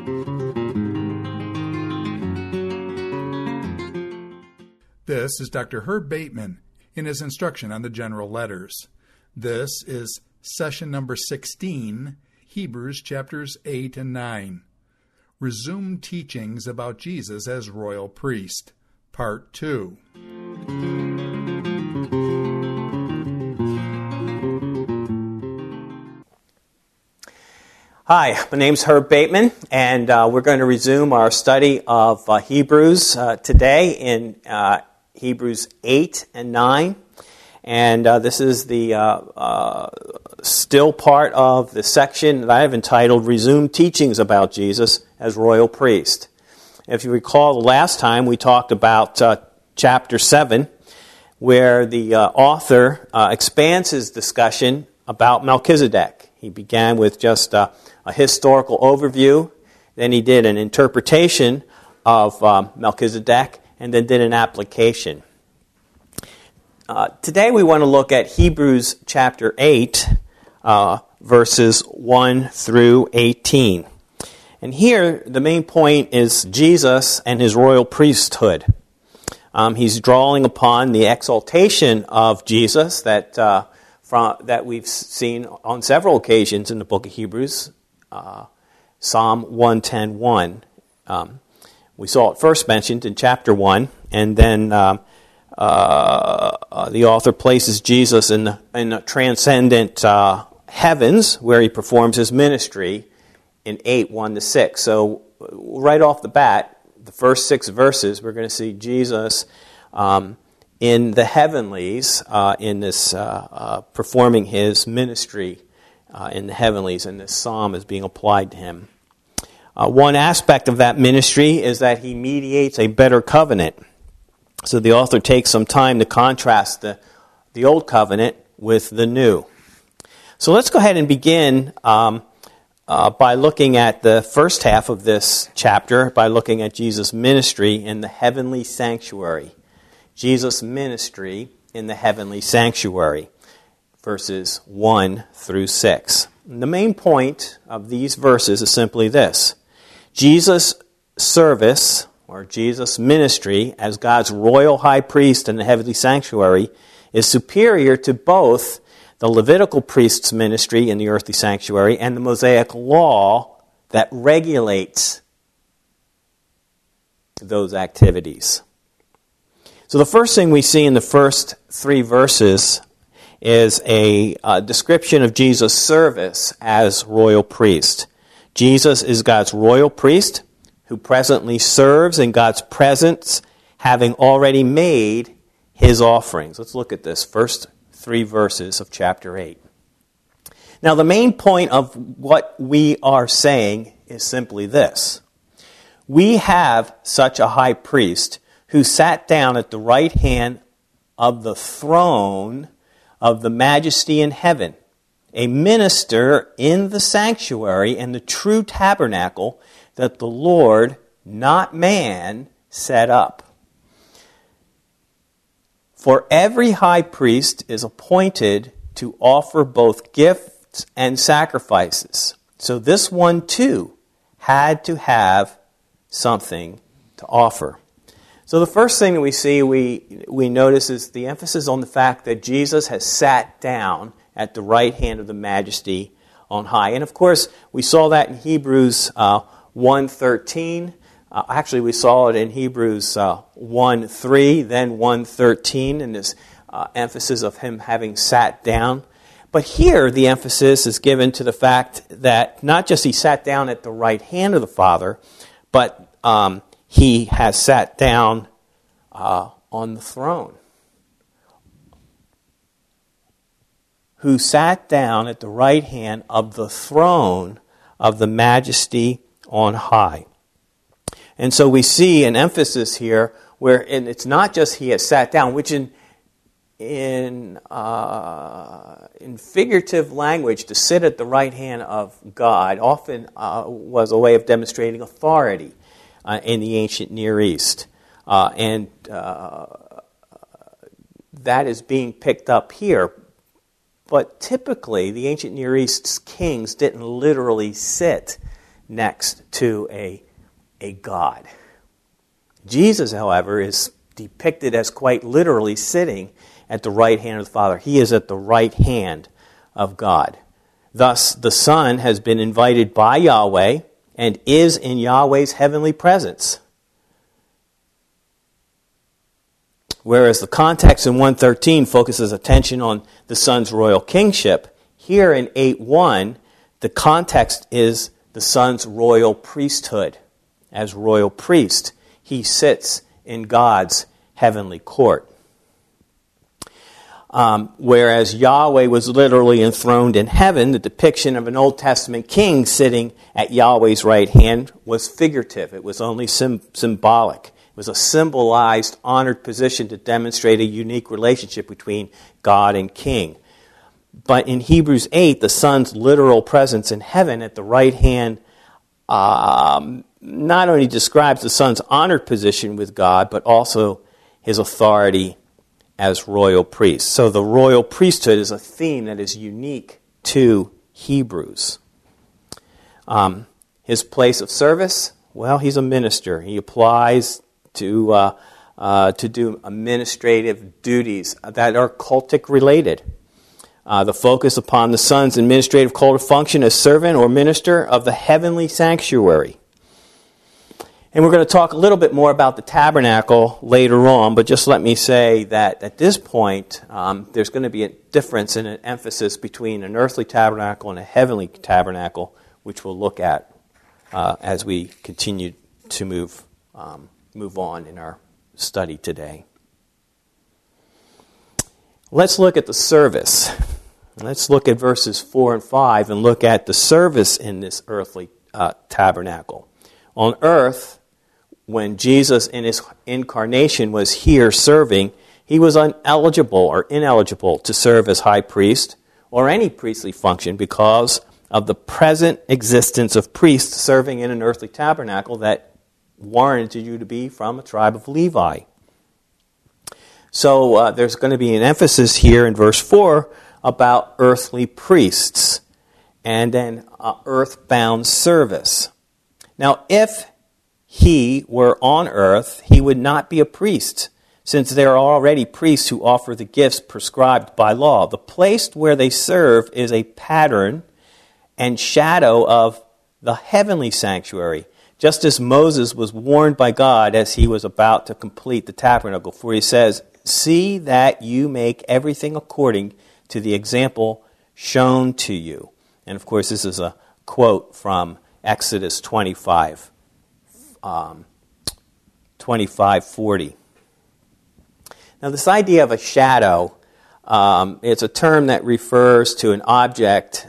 This is Dr. Herb Bateman in his instruction on the general letters. This is session number 16, Hebrews chapters 8 and 9. Resumed teachings about Jesus as royal priest, part 2. Hi, my name's Herb Bateman, and we're going to resume our study of Hebrews today in Hebrews 8 and 9. And this is the still part of the section that I have entitled Resumed Teachings About Jesus as Royal Priest. If you recall, the last time we talked about chapter 7, where the author expands his discussion about Melchizedek. He began with just a historical overview, then he did an interpretation of Melchizedek, and then did an application. Today we want to look at Hebrews chapter 8, verses 1 through 18. And here the main point is Jesus and his royal priesthood. He's drawing upon the exaltation of Jesus that we've seen on several occasions in the book of Hebrews. Psalm 110:1. We saw it first mentioned in chapter 1, and then the author places Jesus in the transcendent heavens, where he performs his ministry in 8:1-6. So right off the bat, the first 6 verses, we're going to see Jesus in the heavenlies, in this performing his ministry in the heavenlies, and this psalm is being applied to him. One aspect of that ministry is that he mediates a better covenant. So the author takes some time to contrast the old covenant with the new. So let's go ahead and begin by looking at the first half of this chapter, by looking at Jesus' ministry in the heavenly sanctuary. Jesus' ministry in the heavenly sanctuary, verses 1 through 6. And the main point of these verses is simply this: Jesus' service, or Jesus' ministry as God's royal high priest in the heavenly sanctuary, is superior to both the Levitical priest's ministry in the earthly sanctuary and the Mosaic law that regulates those activities. So the first thing we see in the first 3 verses is a description of Jesus' service as royal priest. Jesus is God's royal priest who presently serves in God's presence, having already made his offerings. Let's look at this first 3 verses of chapter 8. Now, the main point of what we are saying is simply this: we have such a high priest who sat down at the right hand of the throne of the majesty in heaven, a minister in the sanctuary and the true tabernacle that the Lord, not man, set up. For every high priest is appointed to offer both gifts and sacrifices. So this one too had to have something to offer. So the first thing that we see, we notice is the emphasis on the fact that Jesus has sat down at the right hand of the majesty on high. And of course, we saw that in Hebrews 1:13. Actually, we saw it in Hebrews 1:3, then 1:13, and this emphasis of him having sat down. But here, the emphasis is given to the fact that not just he sat down at the right hand of the Father, but he has sat down on the throne. Who sat down at the right hand of the throne of the majesty on high. And so we see an emphasis here where, and it's not just he has sat down, which in figurative language, to sit at the right hand of God often was a way of demonstrating authority in the ancient Near East. And that is being picked up here. But typically, the ancient Near East's kings didn't literally sit next to a God. Jesus, however, is depicted as quite literally sitting at the right hand of the Father. He is at the right hand of God. Thus, the Son has been invited by Yahweh and is in Yahweh's heavenly presence. Whereas the context in 1:13 focuses attention on the Son's royal kingship, here in 8:1, the context is the Son's royal priesthood. As royal priest, he sits in God's heavenly court. Whereas Yahweh was literally enthroned in heaven, the depiction of an Old Testament king sitting at Yahweh's right hand was figurative. It was only symbolic. It was a symbolized, honored position to demonstrate a unique relationship between God and king. But in Hebrews 8, the Son's literal presence in heaven at the right hand not only describes the Son's honored position with God, but also his authority as royal priest. So the royal priesthood is a theme that is unique to Hebrews. His place of service, well, he's a minister. He applies to do administrative duties that are cultic related. The focus upon the Son's administrative cultic function as servant or minister of the heavenly sanctuary. And we're going to talk a little bit more about the tabernacle later on, but just let me say that at this point, there's going to be a difference in an emphasis between an earthly tabernacle and a heavenly tabernacle, which we'll look at as we continue to move on in our study today. Let's look at the service. Let's look at verses 4 and 5 and look at the service in this earthly tabernacle. On earth, when Jesus in his incarnation was here serving, he was ineligible to serve as high priest or any priestly function because of the present existence of priests serving in an earthly tabernacle that warranted you to be from a tribe of Levi. So there's going to be an emphasis here in verse 4 about earthly priests and then earthbound service. Now, if he were on earth, he would not be a priest, since there are already priests who offer the gifts prescribed by law. The place where they serve is a pattern and shadow of the heavenly sanctuary, just as Moses was warned by God as he was about to complete the tabernacle. For he says, "See that you make everything according to the example shown to you." And of course, this is a quote from Exodus 25:40. Now, this idea of a shadow, it's a term that refers to an object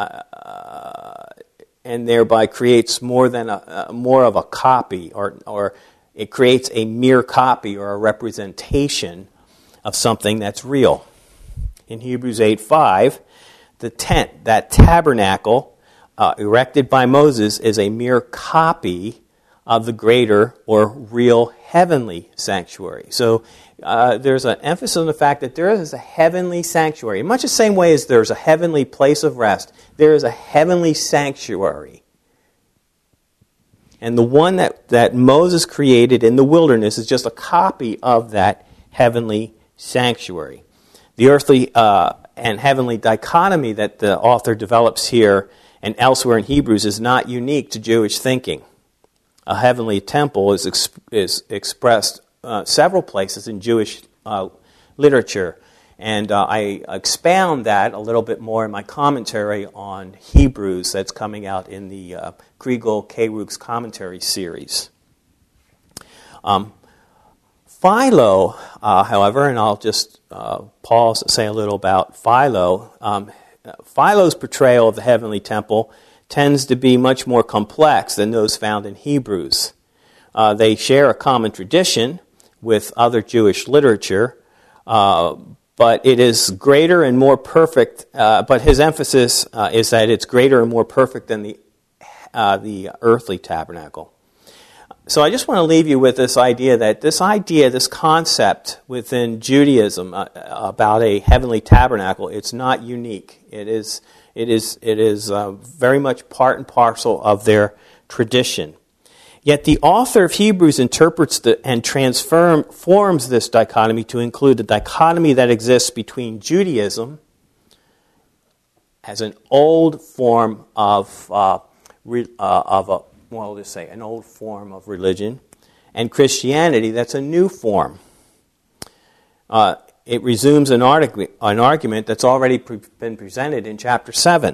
and thereby creates more of a copy, or it creates a mere copy or a representation of something that's real. In Hebrews 8:5, the tent, that tabernacle erected by Moses, is a mere copy of the greater or real heavenly sanctuary. So there's an emphasis on the fact that there is a heavenly sanctuary. In much the same way as there's a heavenly place of rest, there is a heavenly sanctuary. And the one that Moses created in the wilderness is just a copy of that heavenly sanctuary. The earthly and heavenly dichotomy that the author develops here and elsewhere in Hebrews is not unique to Jewish thinking. A heavenly temple is expressed several places in Jewish literature, and I expound that a little bit more in my commentary on Hebrews that's coming out in the Kriegel K-Rook's commentary series. Philo, however, and I'll just pause to say a little about Philo. Philo's portrayal of the heavenly temple tends to be much more complex than those found in Hebrews. They share a common tradition with other Jewish literature, but it is greater and more perfect. But his emphasis is that it's greater and more perfect than the earthly tabernacle. So I just want to leave you with this concept within Judaism about a heavenly tabernacle, it's not unique. It It is very much part and parcel of their tradition. Yet the author of Hebrews interprets and transforms this dichotomy to include the dichotomy that exists between Judaism as an old form of an old form of religion, and Christianity that's a new form. It resumes an argument that's already been presented in chapter 7.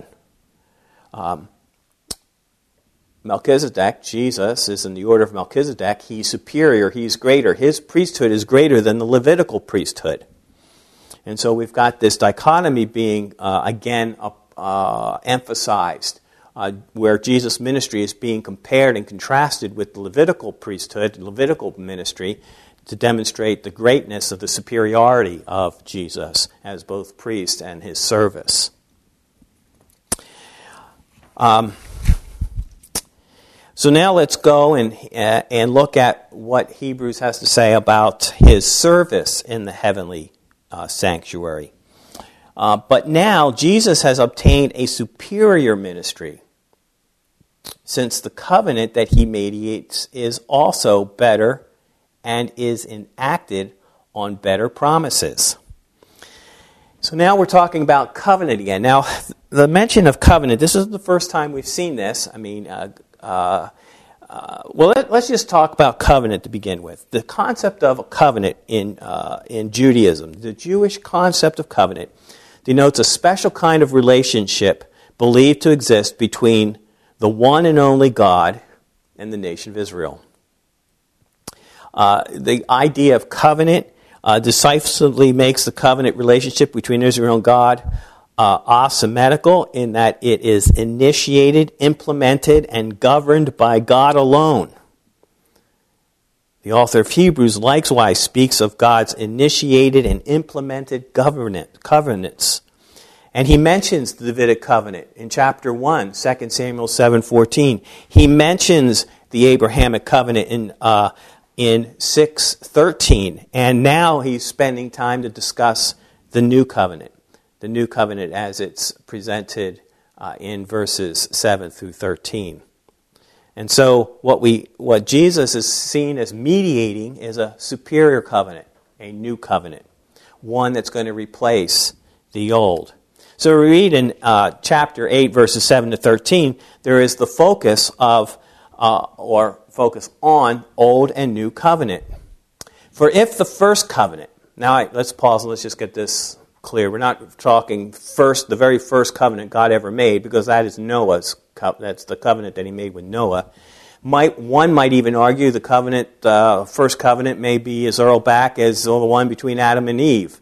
Melchizedek, Jesus, is in the order of Melchizedek. He's superior, he's greater. His priesthood is greater than the Levitical priesthood. And so we've got this dichotomy being, again, emphasized, where Jesus' ministry is being compared and contrasted with the Levitical priesthood, the Levitical ministry, to demonstrate the greatness of the superiority of Jesus as both priest and his service. So now let's go and look at what Hebrews has to say about his service in the heavenly sanctuary. But now Jesus has obtained a superior ministry, since the covenant that he mediates is also better and is enacted on better promises. So now we're talking about covenant again. Now, the mention of covenant, this is the first time we've seen this. I mean, let's just talk about covenant to begin with. The concept of a covenant in Judaism, the Jewish concept of covenant, denotes a special kind of relationship believed to exist between the one and only God and the nation of Israel. The idea of covenant decisively makes the covenant relationship between Israel and God asymmetrical, in that it is initiated, implemented, and governed by God alone. The author of Hebrews likewise speaks of God's initiated and implemented covenants. And he mentions the Davidic covenant in chapter 1, 2 Samuel 7:14. He mentions the Abrahamic covenant in 6:13. And now he's spending time to discuss the new covenant as it's presented in verses 7 through 13. And so what Jesus is seen as mediating is a superior covenant, a new covenant, one that's going to replace the old. So we read in chapter 8, verses 7 to 13, there is the focus of, focus on old and new covenant. For if the first covenant, now let's pause and let's just get this clear. We're not talking the very first covenant God ever made, because that is Noah's that's the covenant that he made with Noah. One might even argue the first covenant may be as early back as the one between Adam and Eve.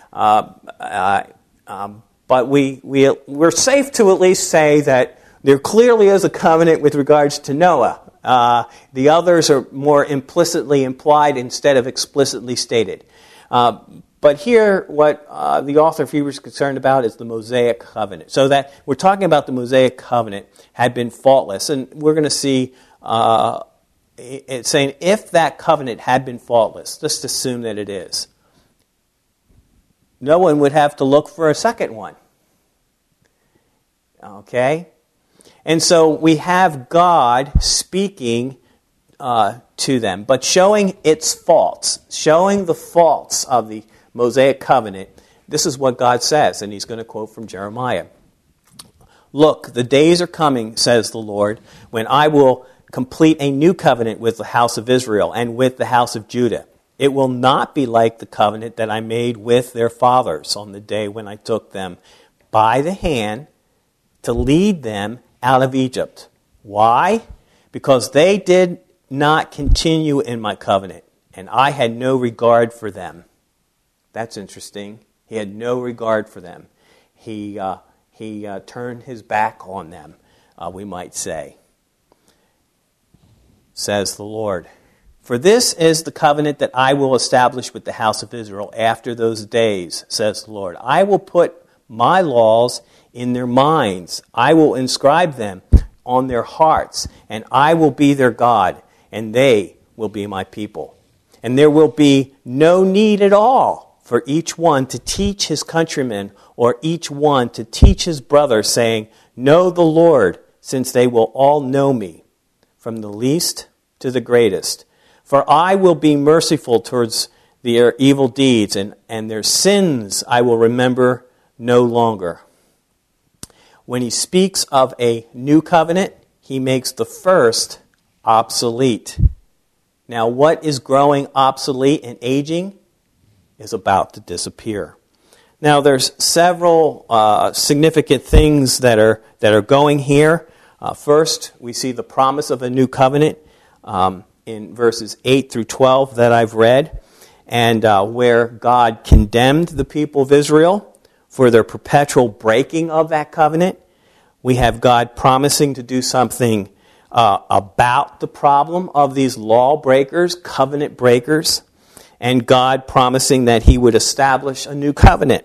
But we're safe to at least say that there clearly is a covenant with regards to Noah. The others are more implicitly implied instead of explicitly stated. But here, what the author of Hebrews is concerned about is the Mosaic covenant. So that we're talking about the Mosaic covenant had been faultless. And we're going to see it's saying if that covenant had been faultless, just assume that it is, no one would have to look for a second one. Okay? And so we have God speaking to them, but showing its faults, showing the faults of the Mosaic covenant. This is what God says, and he's going to quote from Jeremiah. Look, the days are coming, says the Lord, when I will complete a new covenant with the house of Israel and with the house of Judah. It will not be like the covenant that I made with their fathers on the day when I took them by the hand to lead them out of Egypt. Why? Because they did not continue in my covenant, and I had no regard for them. That's interesting. He had no regard for them. He turned his back on them, we might say. Says the Lord. For this is the covenant that I will establish with the house of Israel after those days, says the Lord. I will put my laws in their minds. I will inscribe them on their hearts, and I will be their God, and they will be my people. And there will be no need at all for each one to teach his countrymen, or each one to teach his brother, saying, Know the Lord, since they will all know me, from the least to the greatest. For I will be merciful towards their evil deeds, and their sins I will remember no longer. When he speaks of a new covenant, he makes the first obsolete. Now, what is growing obsolete and aging is about to disappear. Now, there's several significant things that are going here. First, we see the promise of a new covenant in verses 8 through 12 that I've read, and where God condemned the people of Israel for their perpetual breaking of that covenant. We have God promising to do something about the problem of these lawbreakers, covenant breakers, and God promising that he would establish a new covenant.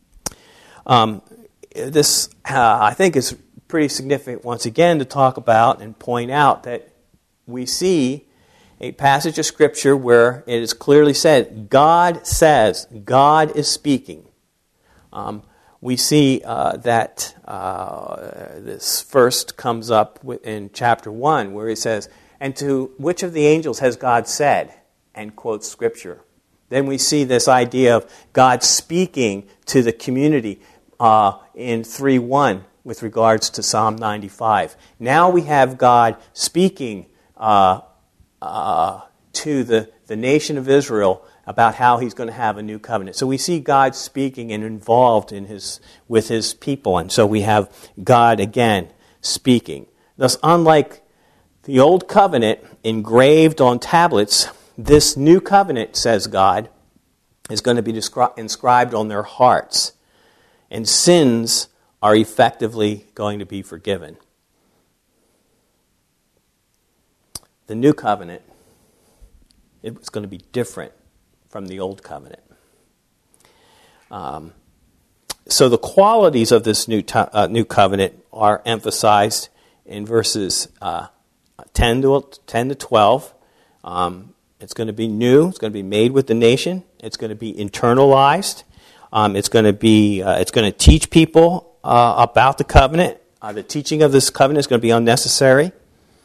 This, I think, is pretty significant once again to talk about and point out that we see a passage of Scripture where it is clearly said, God says, God is speaking. We see that this first comes up in chapter 1 where he says, And to which of the angels has God said? And quotes Scripture. Then we see this idea of God speaking to the community in 3:1 with regards to Psalm 95. Now we have God speaking to the nation of Israel about how he's going to have a new covenant. So we see God speaking and involved with his people. And so we have God again speaking. Thus, unlike the old covenant engraved on tablets, this new covenant, says God, is going to be inscribed on their hearts. And sins are effectively going to be forgiven. The new covenant, it was going to be different from the old covenant. So the qualities of this new covenant are emphasized in verses 10 to 12. It's going to be new. It's going to be made with the nation. It's going to be internalized. It's going to teach people about the covenant. The teaching of this covenant is going to be unnecessary.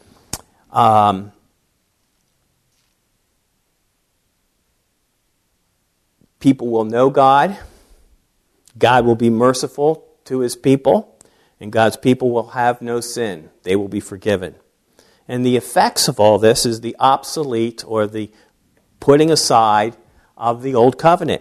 People will know God. God will be merciful to his people. And God's people will have no sin. They will be forgiven. And the effects of all this is the obsolete or the putting aside of the old covenant.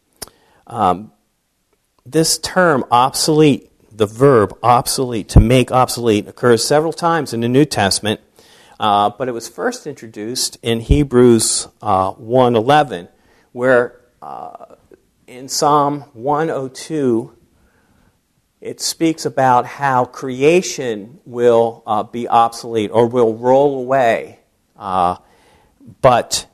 This term, obsolete, the verb obsolete, to make obsolete, occurs several times in the New Testament, but it was first introduced in Hebrews 1:11, where in Psalm 102, it speaks about how creation will be obsolete or will roll away, but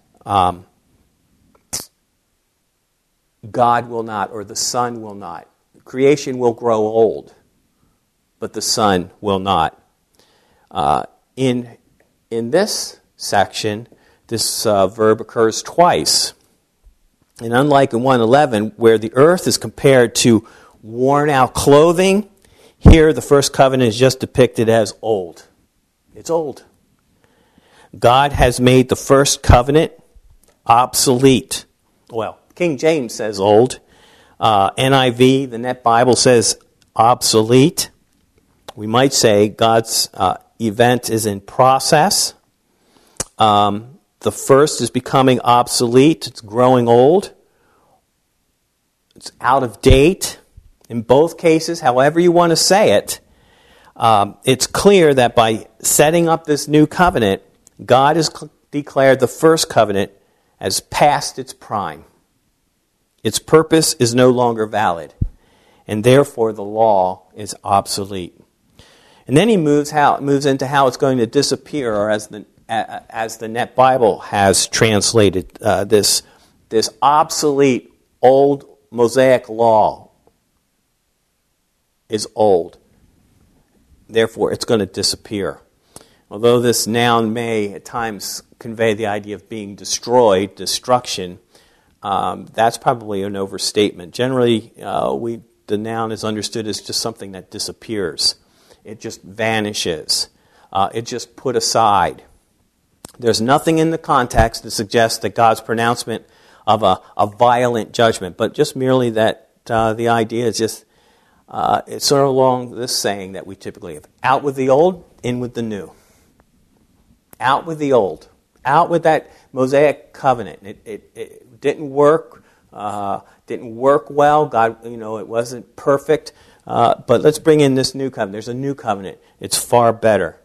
God will not, or the Son will not. Creation will grow old, but the Son will not. In this section, this verb occurs twice. And unlike in 1:11, where the earth is compared to worn-out clothing, here the first covenant is just depicted as old. It's old. God has made the first covenant obsolete. Well, King James says old. NIV, the Net Bible, says obsolete. We might say God's event is in process. The first is becoming obsolete. It's growing old. It's out of date. In both cases, however you want to say it, it's clear that by setting up this new covenant, God has declared the first covenant as past its prime. Its purpose is no longer valid, and therefore the law is obsolete. And then he moves into how it's going to disappear, or as the Net Bible has translated this obsolete old Mosaic law is old. Therefore, it's going to disappear. Although this noun may at times convey the idea of being destroyed, destruction, that's probably an overstatement. Generally, the noun is understood as just something that disappears. It just vanishes. It's just put aside. There's nothing in the context that suggests that God's pronouncement of a violent judgment, but just merely that the idea is just, it's sort of along this saying that we typically have. Out with the old, in with the new. Out with the old. Out with that Mosaic covenant. It didn't work. Didn't work well. God, it wasn't perfect. But let's bring in this new covenant. There's a new covenant. It's far better.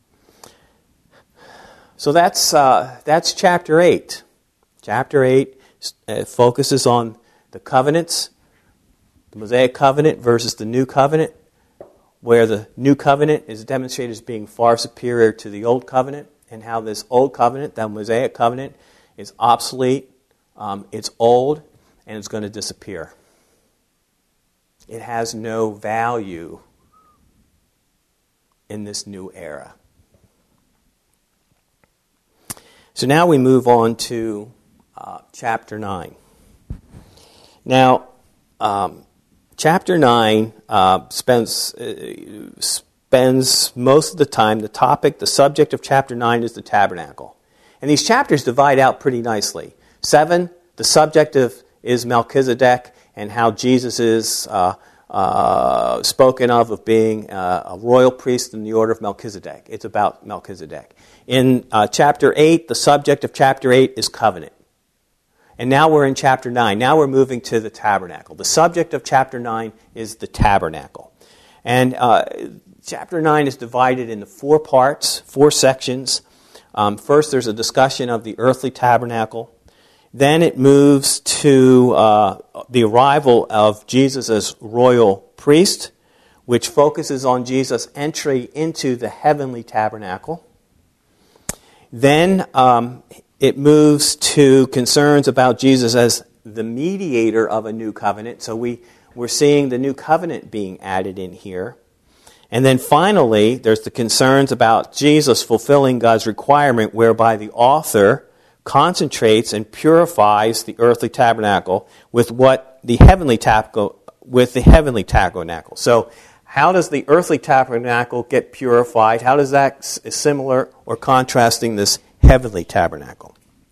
So that's chapter 8. Chapter 8 focuses on the covenants, the Mosaic covenant versus the new covenant, where the new covenant is demonstrated as being far superior to the old covenant, and how this old covenant, that Mosaic covenant, is obsolete, it's old, and it's going to disappear. It has no value in this new era. So now we move on to chapter 9. Now, chapter 9 spends most of the time, the subject of chapter 9 is the tabernacle. And these chapters divide out pretty nicely. 7, the subject is Melchizedek and how Jesus is spoken of being a royal priest in the order of Melchizedek. It's about Melchizedek. In chapter 8, the subject of chapter 8 is covenant. And now we're in chapter 9. Now we're moving to the tabernacle. The subject of chapter 9 is the tabernacle. And chapter 9 is divided into 4 parts, 4 sections. First, there's a discussion of the earthly tabernacle. Then it moves to the arrival of Jesus as royal priest, which focuses on Jesus' entry into the heavenly tabernacle. Then it moves to concerns about Jesus as the mediator of a new covenant. So we're seeing the new covenant being added in here. And then finally, there's the concerns about Jesus fulfilling God's requirement whereby the author concentrates and purifies the earthly tabernacle with the heavenly tabernacle. So how does the earthly tabernacle get purified? How does that similar or contrasting this heavenly tabernacle?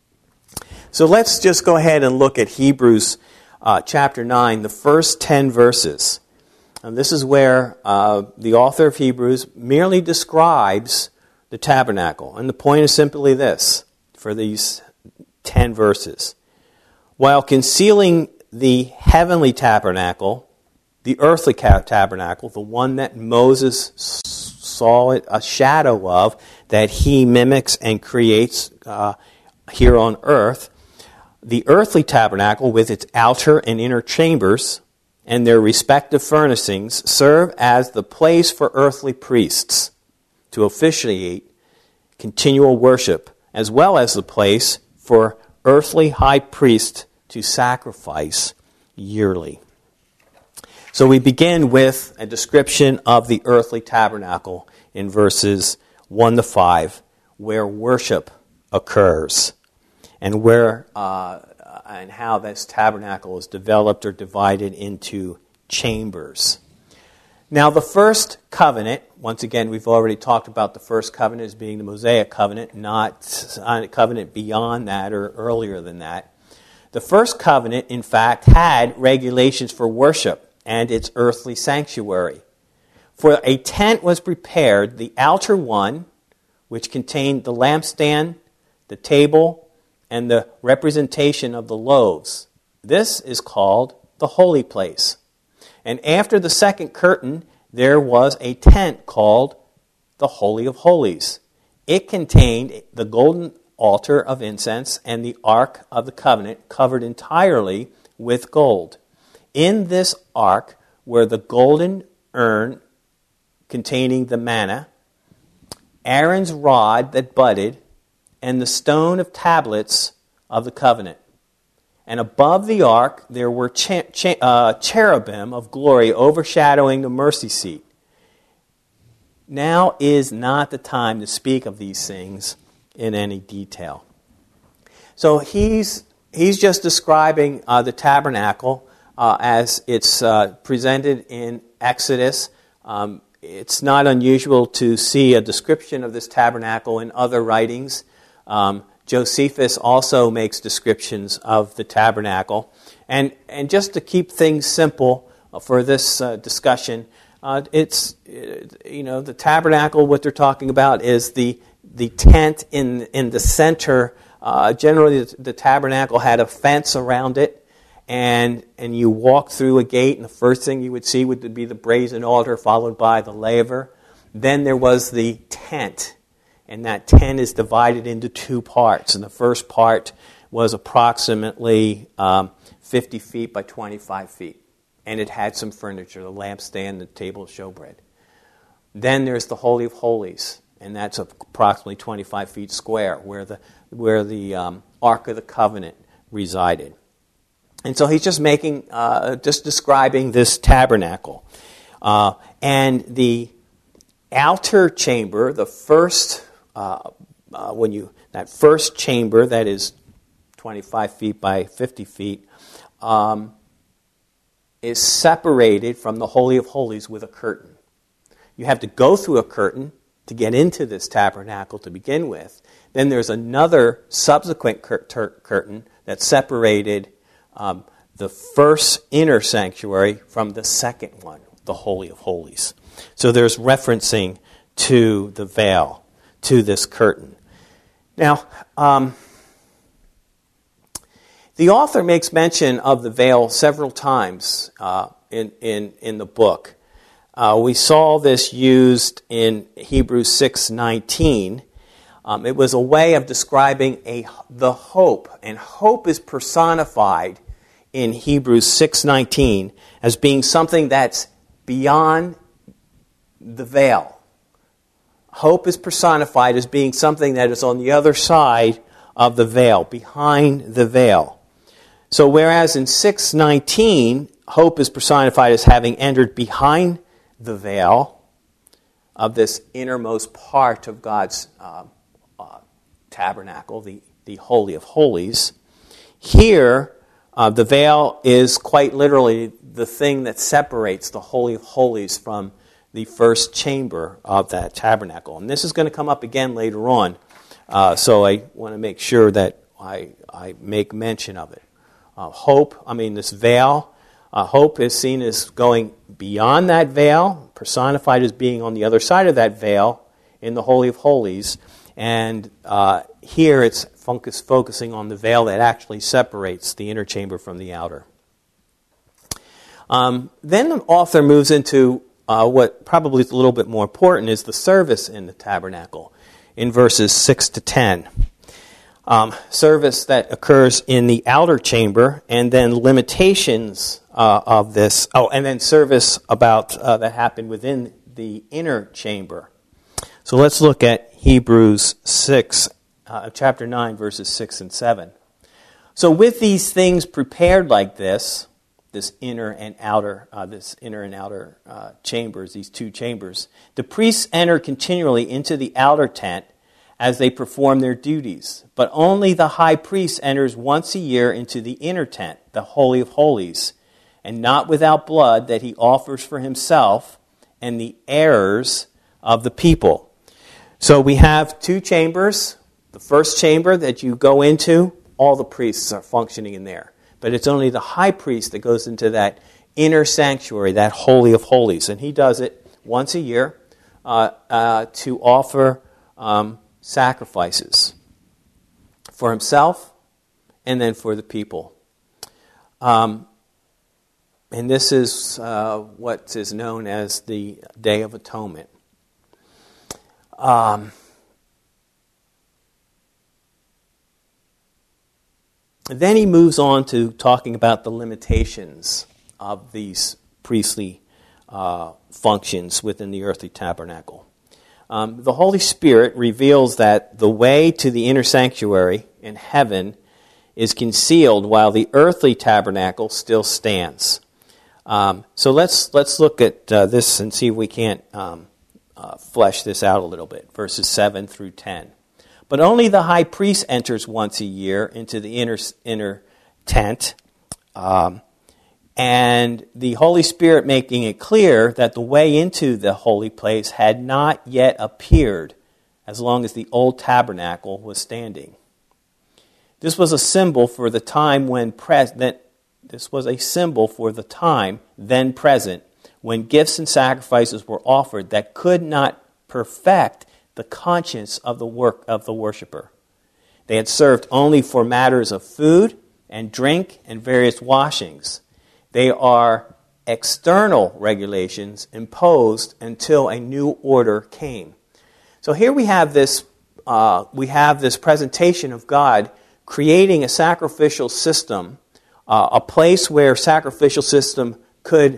So let's just go ahead and look at Hebrews chapter 9, the first 10 verses. And this is where the author of Hebrews merely describes the tabernacle. And the point is simply this, for these 10 verses. While concealing the heavenly tabernacle, the earthly tabernacle, the one that Moses saw a shadow of, that he mimics and creates here on earth, the earthly tabernacle with its outer and inner chambers and their respective furnishings serve as the place for earthly priests to officiate continual worship, as well as the place for earthly high priests to sacrifice yearly. So we begin with a description of the earthly tabernacle in verses 1 to 5, where worship occurs, and where and how this tabernacle is developed or divided into chambers. Now, the first covenant, once again, we've already talked about the first covenant as being the Mosaic covenant, not a covenant beyond that or earlier than that. The first covenant, in fact, had regulations for worship and its earthly sanctuary. For a tent was prepared, the outer one, which contained the lampstand, the table, and the representation of the loaves. This is called the holy place. And after the second curtain, there was a tent called the Holy of Holies. It contained the golden altar of incense and the Ark of the Covenant, covered entirely with gold. In this ark were the golden urn containing the manna, Aaron's rod that budded, and the stone of tablets of the covenant. And above the ark there were cherubim of glory overshadowing the mercy seat. Now is not the time to speak of these things in any detail. So he's he's just describing the tabernacle as it's presented in Exodus. It's not unusual to see a description of this tabernacle in other writings. Josephus also makes descriptions of the tabernacle. And just to keep things simple for this discussion, the tabernacle, what they're talking about is the tent in the center. Generally, the tabernacle had a fence around it, and you walk through a gate, and the first thing you would see would be the brazen altar, followed by the laver. Then there was the tent, and that tent is divided into two parts. And the first part was approximately 50 feet by 25 feet. And it had some furniture, the lampstand, the table of showbread. Then there's the Holy of Holies, and that's approximately 25 feet square, where the Ark of the Covenant resided. And so he's just describing this tabernacle. And the outer chamber, the first, that first chamber that is 25 feet by 50 feet, is separated from the Holy of Holies with a curtain. You have to go through a curtain to get into this tabernacle to begin with. Then there's another subsequent curtain that separated the first inner sanctuary from the second one, the Holy of Holies. So there's referencing to the veil, to this curtain. Now, the author makes mention of the veil several times in the book. We saw this used in Hebrews 6:19. It was a way of describing the hope, and hope is personified in Hebrews 6:19 as being something that's beyond the veil. Hope is personified as being something that is on the other side of the veil, behind the veil. So whereas in 6:19, hope is personified as having entered behind the veil of this innermost part of God's tabernacle, the Holy of Holies, here the veil is quite literally the thing that separates the Holy of Holies from the first chamber of that tabernacle. And this is going to come up again later on, so I want to make sure that I make mention of it. This veil, hope is seen as going beyond that veil, personified as being on the other side of that veil in the Holy of Holies. And here it's focusing on the veil that actually separates the inner chamber from the outer. Then the author moves into what probably is a little bit more important, is the service in the tabernacle in verses 6 to 10. Service that occurs in the outer chamber, and then limitations of this. And then service that happened within the inner chamber. So let's look at Hebrews 6, chapter 9, verses 6 and 7. So with these things prepared like this inner and outer chambers, these two chambers, the priests enter continually into the outer tent as they perform their duties. But only the high priest enters once a year into the inner tent, the Holy of Holies, and not without blood, that he offers for himself and the heirs of the people. So we have two chambers. The first chamber that you go into, all the priests are functioning in there. But it's only the high priest that goes into that inner sanctuary, that Holy of Holies. And he does it once a year to offer sacrifices for himself and then for the people. And this is what is known as the Day of Atonement. Then he moves on to talking about the limitations of these priestly functions within the earthly tabernacle. The Holy Spirit reveals that the way to the inner sanctuary in heaven is concealed while the earthly tabernacle still stands. So let's look at this and see if we can't flesh this out a little bit. Verses 7 through 10. But only the high priest enters once a year into the inner tent, and the Holy Spirit making it clear that the way into the holy place had not yet appeared as long as the old tabernacle was standing. This was a symbol for the time then present when gifts and sacrifices were offered that could not perfect the conscience of the work of the worshiper. They had served only for matters of food and drink and various washings. They are external regulations imposed until a new order came. So here we have this presentation of God creating a sacrificial system, a place where sacrificial system could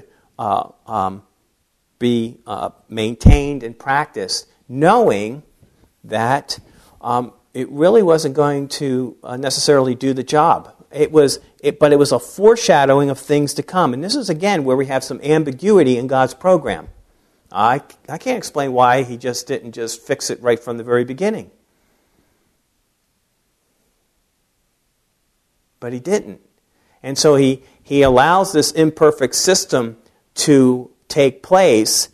be maintained and practiced, knowing that it really wasn't going to necessarily do the job. But it was a foreshadowing of things to come. And this is, again, where we have some ambiguity in God's program. I can't explain why he just didn't just fix it right from the very beginning. But he didn't. And so he allows this imperfect system to take place.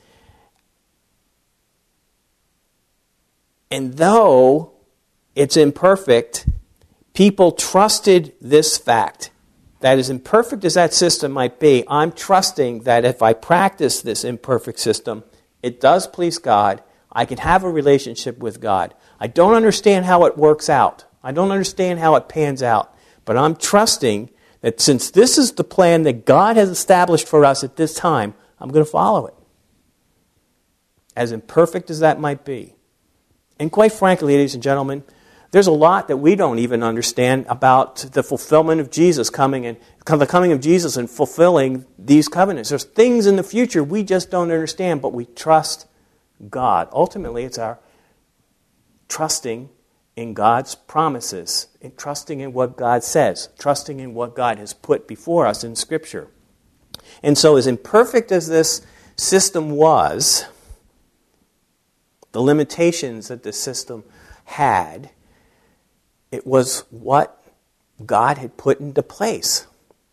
And though it's imperfect, people trusted this fact. That as imperfect as that system might be, I'm trusting that if I practice this imperfect system, it does please God. I can have a relationship with God. I don't understand how it works out. I don't understand how it pans out. But I'm trusting that since this is the plan that God has established for us at this time, I'm going to follow it. As imperfect as that might be. And quite frankly, ladies and gentlemen, there's a lot that we don't even understand about the fulfillment of Jesus the coming of Jesus and fulfilling these covenants. There's things in the future we just don't understand, but we trust God. Ultimately, it's our trusting in God's promises, and trusting in what God says, trusting in what God has put before us in Scripture. And so as imperfect as this system was, the limitations that the system had, it was what God had put into place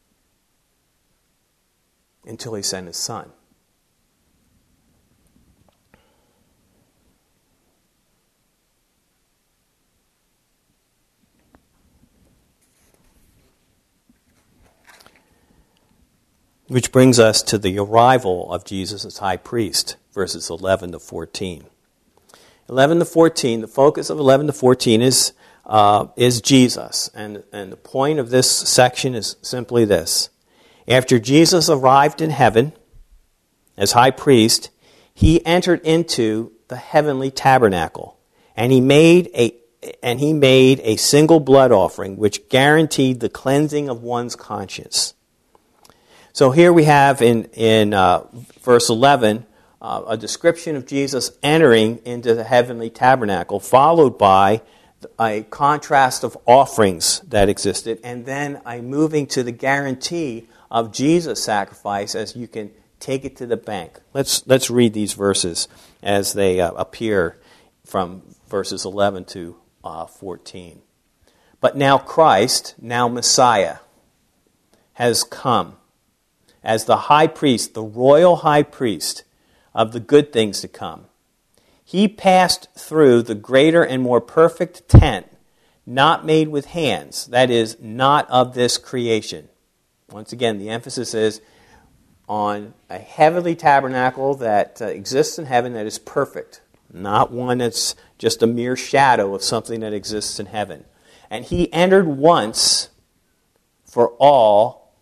until he sent his Son. Which brings us to the arrival of Jesus as high priest, verses 11 to 14. 11 to 14, the focus of 11 to 14 is Jesus. And the point of this section is simply this. After Jesus arrived in heaven as high priest, he entered into the heavenly tabernacle, and he made a single blood offering which guaranteed the cleansing of one's conscience. So here we have in verse 11 a description of Jesus entering into the heavenly tabernacle, followed by a contrast of offerings that existed, and then a moving to the guarantee of Jesus' sacrifice as you can take it to the bank. Let's read these verses as they appear from verses 11 to 14. But now Christ, now Messiah, has come as the high priest, the royal high priest of the good things to come. He passed through the greater and more perfect tent, not made with hands, that is, not of this creation. Once again, the emphasis is on a heavenly tabernacle that exists in heaven that is perfect, not one that's just a mere shadow of something that exists in heaven. And he entered once for all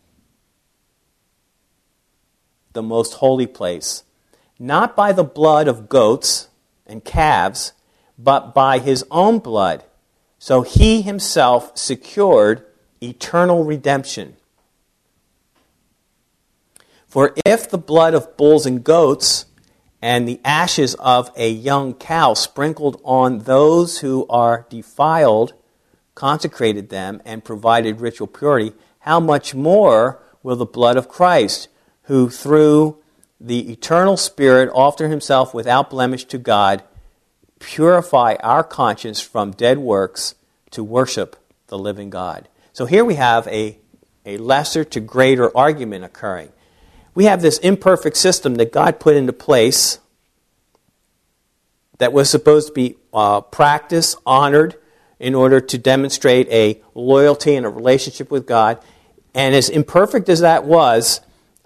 the most holy place, not by the blood of goats and calves, but by his own blood. So he himself secured eternal redemption. For if the blood of bulls and goats and the ashes of a young cow sprinkled on those who are defiled consecrated them and provided ritual purity, how much more will the blood of Christ, who through the eternal Spirit offered himself without blemish to God, purify our conscience from dead works to worship the living God. So here we have a a lesser to greater argument occurring. We have this imperfect system that God put into place that was supposed to be practiced, honored, in order to demonstrate a loyalty and a relationship with God. And as imperfect as that was,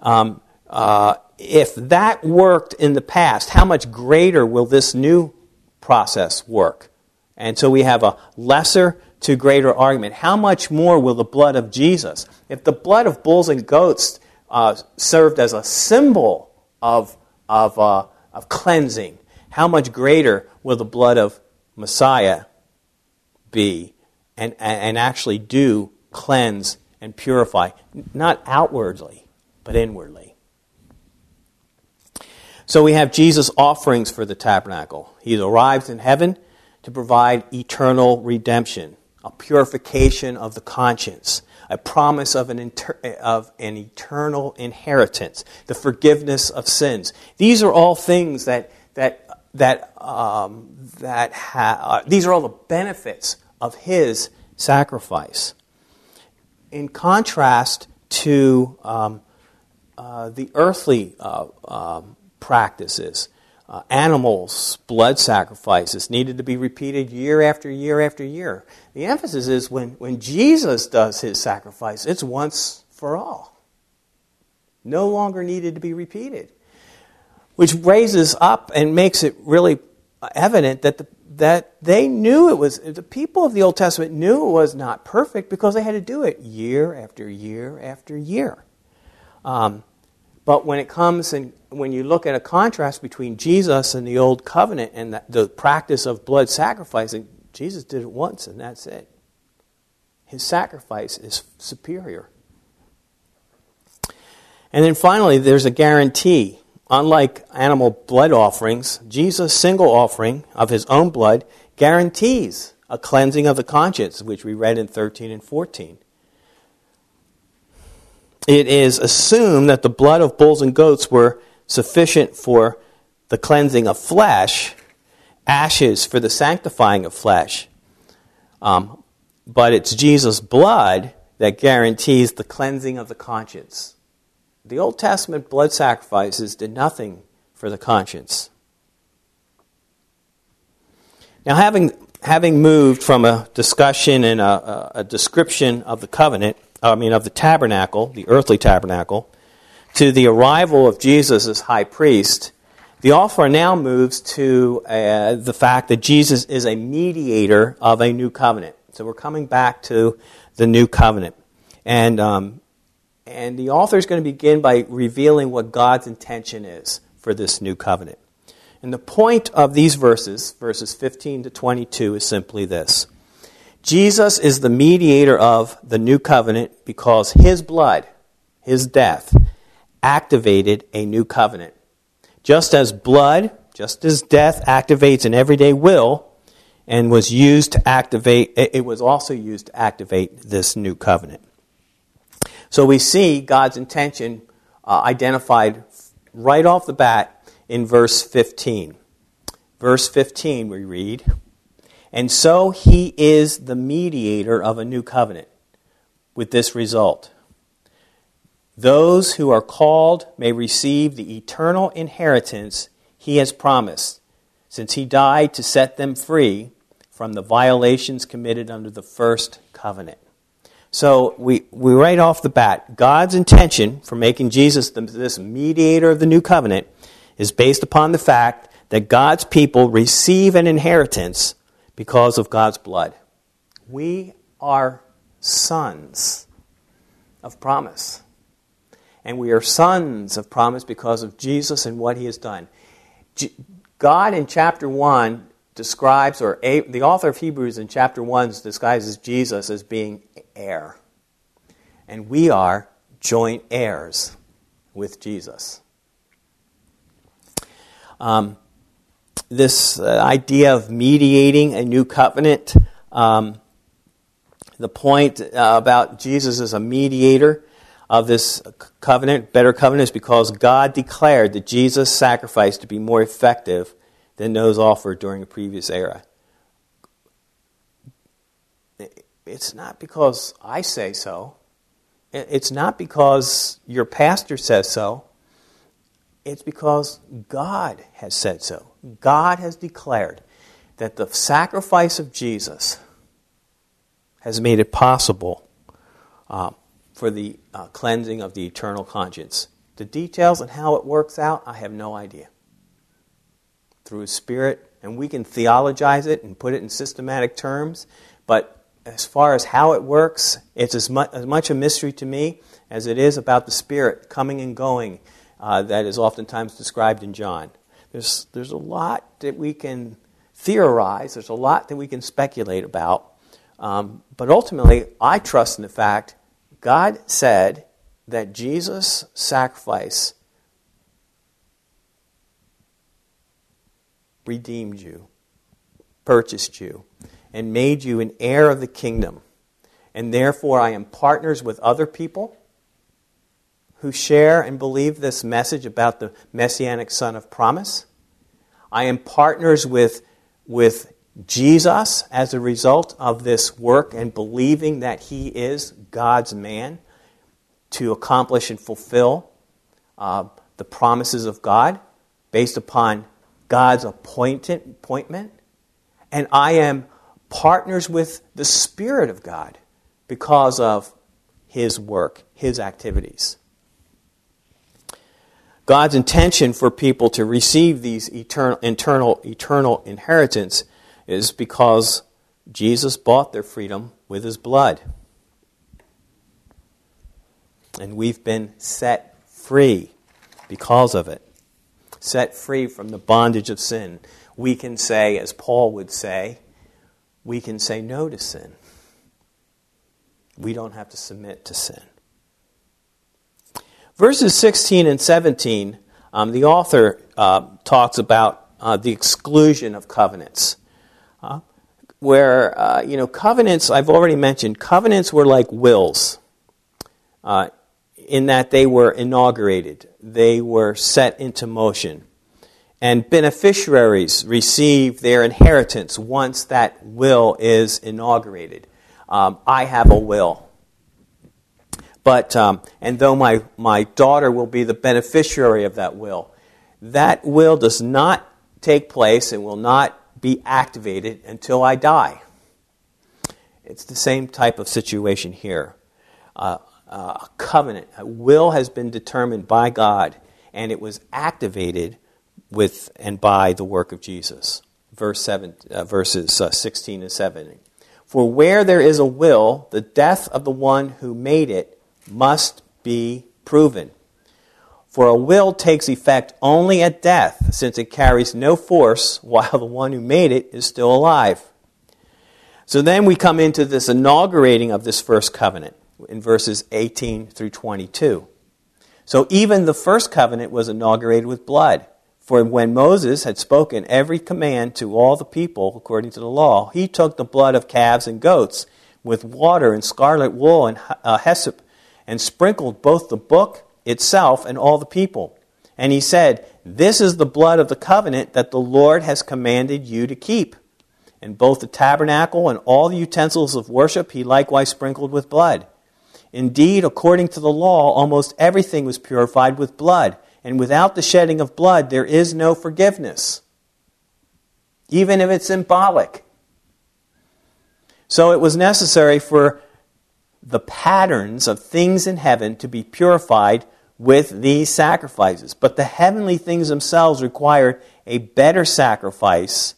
if that worked in the past, how much greater will this new process work? And so we have a lesser to greater argument. How much more will the blood of Jesus, if the blood of bulls and goats served as a symbol of cleansing, how much greater will the blood of Messiah be and actually do cleanse and purify, not outwardly, but inwardly. So we have Jesus' offerings for the tabernacle. He arrives in heaven to provide eternal redemption, a purification of the conscience, a promise of an eternal inheritance, the forgiveness of sins. These are all things these are all the benefits of his sacrifice. In contrast to the earthly practices, animals, blood sacrifices needed to be repeated year after year after year. The emphasis is when Jesus does his sacrifice, it's once for all. No longer needed to be repeated. Which raises up and makes it really evident that they knew the people of the Old Testament knew it was not perfect because they had to do it year after year after year. But when it comes and when you look at a contrast between Jesus and the Old Covenant and the practice of blood sacrificing, Jesus did it once and that's it. His sacrifice is superior. And then finally, there's a guarantee. Unlike animal blood offerings, Jesus' single offering of his own blood guarantees a cleansing of the conscience, which we read in 13 and 14. It is assumed that the blood of bulls and goats were sufficient for the cleansing of flesh, ashes for the sanctifying of flesh. But it's Jesus' blood that guarantees the cleansing of the conscience. The Old Testament blood sacrifices did nothing for the conscience. Now, having moved from a discussion and a description of the covenant, of the tabernacle, the earthly tabernacle, to the arrival of Jesus as high priest, the author now moves to the fact that Jesus is a mediator of a new covenant. So we're coming back to the new covenant. And the author is going to begin by revealing what God's intention is for this new covenant. And the point of these verses 15 to 22, is simply this. Jesus is the mediator of the new covenant because his blood, his death, activated a new covenant. Just as death activates an everyday will and was also used to activate this new covenant. So we see God's intention identified right off the bat in verse 15. Verse 15 we read, "And so he is the mediator of a new covenant, with this result. Those who are called may receive the eternal inheritance he has promised, since he died to set them free from the violations committed under the first covenant." So we right off the bat, God's intention for making Jesus this mediator of the new covenant is based upon the fact that God's people receive an inheritance because of God's blood. We are sons of promise. And we are sons of promise because of Jesus and what he has done. God in chapter 1 describes, or the author of Hebrews in chapter 1 disguises Jesus as being heir. And we are joint heirs with Jesus. This idea of mediating a new covenant, the point about Jesus as a mediator of this covenant, better covenant, is because God declared that Jesus' sacrifice to be more effective than those offered during the previous era. It's not because I say so. it's not because your pastor says so. It's because God has said so. God has declared that the sacrifice of Jesus has made it possible for the cleansing of the eternal conscience. The details and how it works out, I have no idea. Through His Spirit, and we can theologize it and put it in systematic terms, but as far as how it works, it's as much a mystery to me as it is about the Spirit coming and going that is oftentimes described in John. There's a lot that we can theorize, there's a lot that we can speculate about, but ultimately I trust in the fact God said that Jesus' sacrifice redeemed you, purchased you, and made you an heir of the kingdom. And therefore I am partners with other people who share and believe this message about the Messianic Son of Promise. I am partners with Jesus as a result of this work and believing that He is God's man to accomplish and fulfill the promises of God based upon God's appointment. And I am partners with the Spirit of God because of His work, His activities. God's intention for people to receive these eternal inheritance is because Jesus bought their freedom with His blood. And we've been set free because of it. Set free from the bondage of sin. We can say, as Paul would say, we can say no to sin. We don't have to submit to sin. Verses 16 and 17, the author talks about the exclusion of covenants. Where, covenants, I've already mentioned, covenants were like wills in that they were inaugurated. They were set into motion. And beneficiaries receive their inheritance once that will is inaugurated. I have a will. But, and though my daughter will be the beneficiary of that will does not take place and will not be activated until I die. It's the same type of situation here. A covenant, a will has been determined by God, and it was activated with and by the work of Jesus. Verses 16 and 17. For where there is a will, the death of the one who made it must be proven. For a will takes effect only at death, since it carries no force while the one who made it is still alive. So then we come into this inaugurating of this first covenant in verses 18 through 22. So even the first covenant was inaugurated with blood. For when Moses had spoken every command to all the people according to the law, he took the blood of calves and goats with water and scarlet wool and hyssop, and sprinkled both the book itself and all the people. And he said, "This is the blood of the covenant that the Lord has commanded you to keep." And both the tabernacle and all the utensils of worship he likewise sprinkled with blood. Indeed, according to the law, almost everything was purified with blood, and without the shedding of blood there is no forgiveness, even if it's symbolic. So it was necessary for the patterns of things in heaven to be purified with these sacrifices. But the heavenly things themselves required a better sacrifices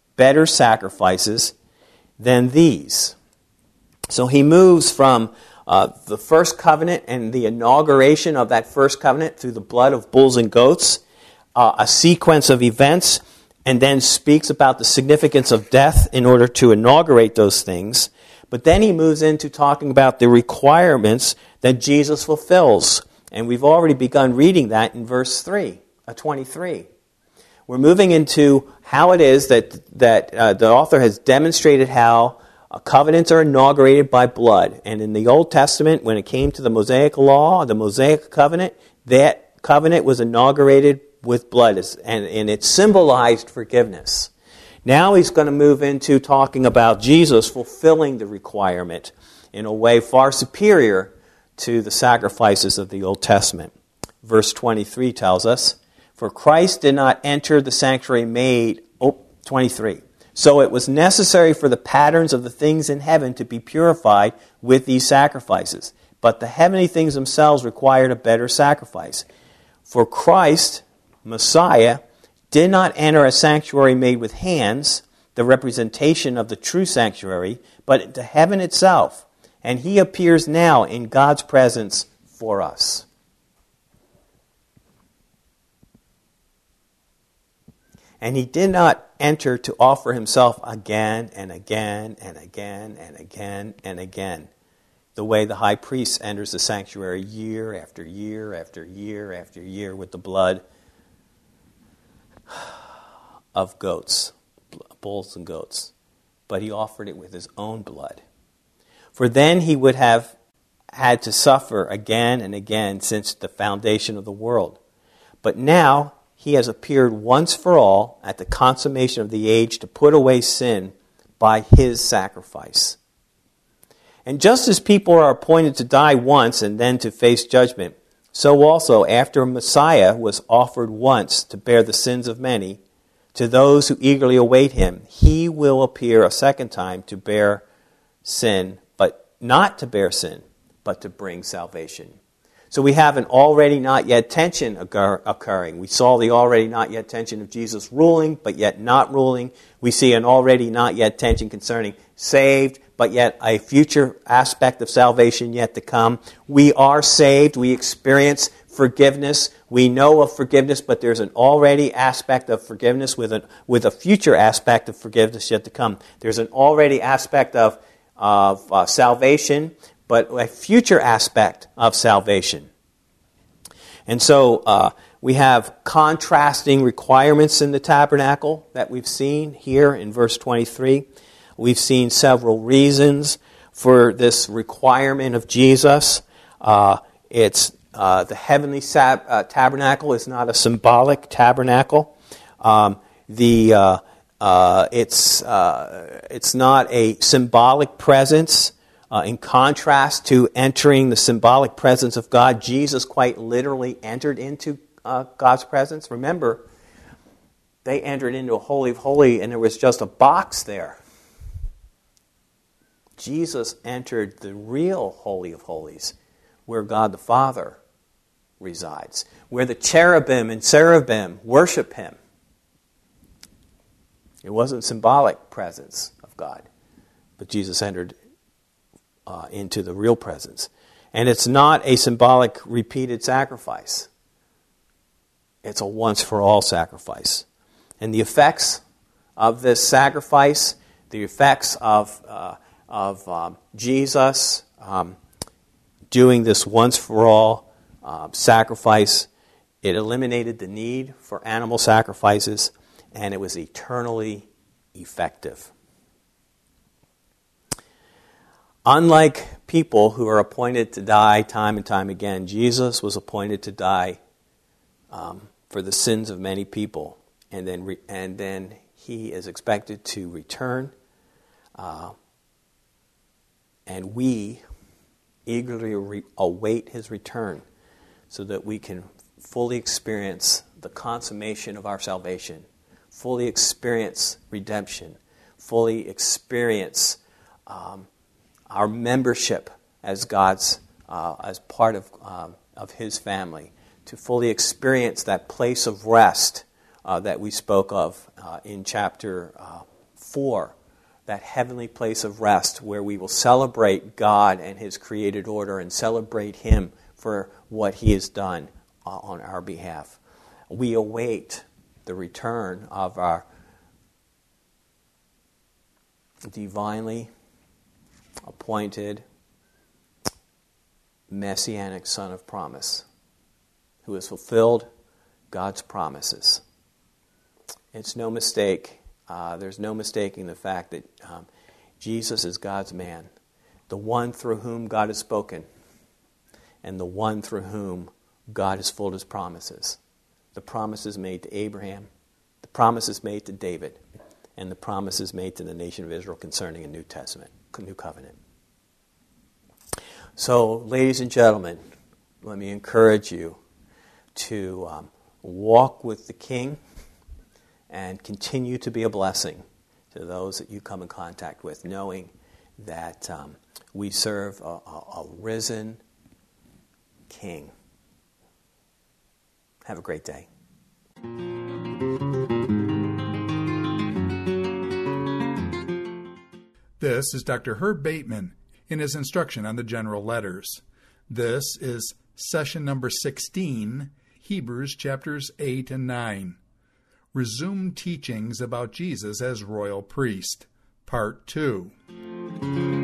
than these. So he moves from the first covenant and the inauguration of that first covenant through the blood of bulls and goats, a sequence of events, and then speaks about the significance of death in order to inaugurate those things. But then he moves into talking about the requirements that Jesus fulfills. And we've already begun reading that in verse 23. We're moving into how it is that the author has demonstrated how covenants are inaugurated by blood. And in the Old Testament, when it came to the Mosaic law, the Mosaic covenant, that covenant was inaugurated with blood, and it symbolized forgiveness. Now he's going to move into talking about Jesus fulfilling the requirement in a way far superior to the sacrifices of the Old Testament. Verse 23 tells us, "For Christ did not enter the sanctuary made," 23. "So it was necessary for the patterns of the things in heaven to be purified with these sacrifices. But the heavenly things themselves required a better sacrifice. For Christ, Messiah, did not enter a sanctuary made with hands, the representation of the true sanctuary, but into heaven itself. And he appears now in God's presence for us." And he did not enter to offer himself again and again and again and again and again, the way the high priest enters the sanctuary year after year after year after year with the blood of goats, bulls and goats. But he offered it with his own blood. For then he would have had to suffer again and again since the foundation of the world. But now he has appeared once for all at the consummation of the age to put away sin by his sacrifice. And just as people are appointed to die once and then to face judgment, so also after Messiah was offered once to bear the sins of many, to those who eagerly await him, he will appear a second time to bear sin, but not to bear sin, but to bring salvation. So we have an already not yet tension occurring. We saw the already not yet tension of Jesus ruling, but yet not ruling. We see an already not yet tension concerning saved, but yet a future aspect of salvation yet to come. We are saved. We experience forgiveness. We know of forgiveness, but there's an already aspect of forgiveness with a future aspect of forgiveness yet to come. There's an already aspect of salvation, but a future aspect of salvation. And so we have contrasting requirements in the tabernacle that we've seen here in verse 23. We've seen several reasons for this requirement of Jesus. It's the heavenly tabernacle is not a symbolic tabernacle. It's not a symbolic presence. In contrast to entering the symbolic presence of God, Jesus quite literally entered into God's presence. Remember, they entered into a Holy of Holies and there was just a box there. Jesus entered the real Holy of Holies, where God the Father resides, where the cherubim and seraphim worship him. It wasn't symbolic presence of God, but Jesus entered into the real presence. And it's not a symbolic repeated sacrifice. It's a once-for-all sacrifice. And the effects of this sacrifice, the effects of Jesus doing this once-for-all sacrifice, it eliminated the need for animal sacrifices, and it was eternally effective. Unlike people who are appointed to die time and time again, Jesus was appointed to die for the sins of many people, and then he is expected to return, and we eagerly await his return so that we can fully experience the consummation of our salvation, fully experience redemption, fully experience our membership as God's, as part of his family, to fully experience that place of rest that we spoke of in chapter 4, that heavenly place of rest where we will celebrate God and his created order and celebrate him for what he has done on our behalf. We await the return of our divinely appointed messianic son of promise who has fulfilled God's promises. It's no mistake. There's no mistaking the fact that Jesus is God's man, the one through whom God has spoken, and the one through whom God has fulfilled his promises. The promises made to Abraham, the promises made to David, and the promises made to the nation of Israel concerning a New Testament, New Covenant. So, ladies and gentlemen, let me encourage you to walk with the King and continue to be a blessing to those that you come in contact with, knowing that we serve a risen King. Have a great day. This is Dr. Herb Bateman in his instruction on the general letters. This is session number 16, Hebrews chapters 8 and 9. Resumed teachings about Jesus as royal priest, part 2.